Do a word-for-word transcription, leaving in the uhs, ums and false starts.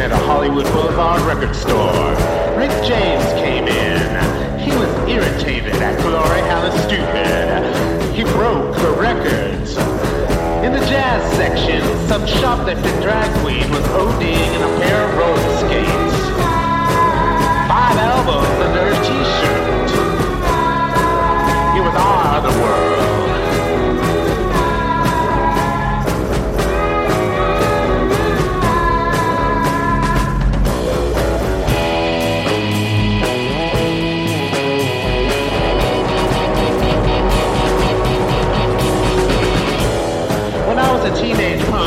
at a Hollywood Boulevard record store. Rick James came in. He was irritated at Glory Hallice Stupid. He broke the records. In the jazz section, some shoplifting drag queen was ODing in a pair of roller skates. Five albums under her t-shirt. It was our other world. When I was a teenage punk,